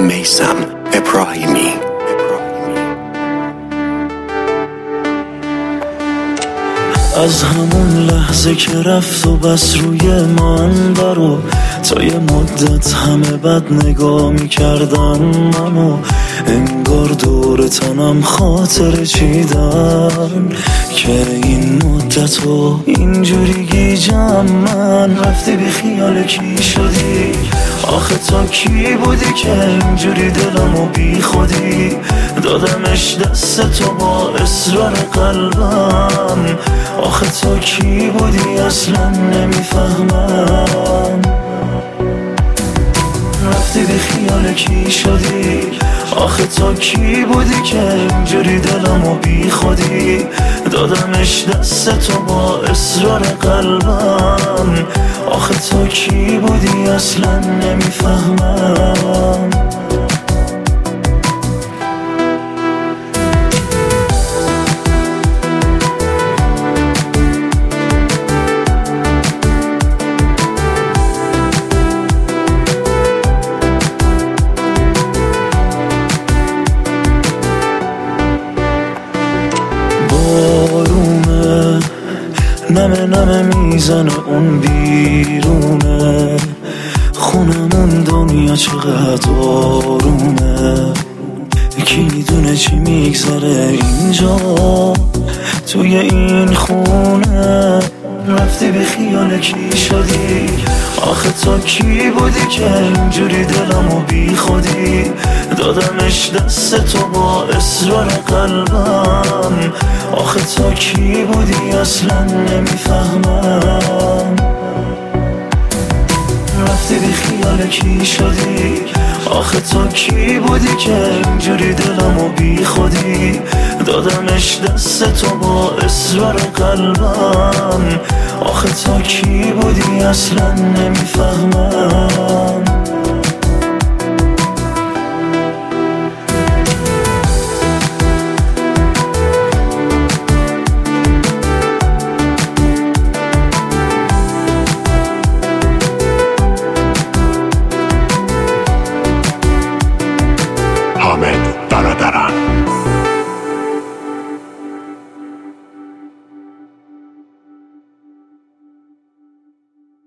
میثم ابراهیمی. از همون لحظه که رفت و بس روی من برو، تا یه مدت همه بد نگاه میکردن منو، انگار دور تنم خاطر چیدن که این مدتو اینجوری گیجم من. رفتی بی خیال کی شدی؟ آخه تا کی بودی که اینجوری دلمو بی خودی دادمش دست تو با اصرار قلبم؟ آخه تا کی بودی اصلا نمیفهمم. رفتی بی خیال کی شدی؟ آخه تا کی بودی که اینجوری دلمو بی خودی دادمش دست تو با اصرار قلبم؟ آخه تا کی بودی اصلا نمیفهمم. نمه نمه میزنه اون بیرونه، خونمون دنیا چقدر آرومه. کی میدونه چی میگذره اینجا توی این خونه. رفتی بی خیال کی شدی؟ آخه تا کی بودی که اینجوری دلمو بی خودی دادمش دست تو با اصرار قلبم؟ آخه تا کی بودی اصلا نمیفهمم. رفتی بی خیال کی شدی؟ آخه تا کی بودی که اینجوری دلمو بی خودی دادمش دست تو با اصرار قلبم؟ آخه تا کی بودی اصلا نمیفهمم.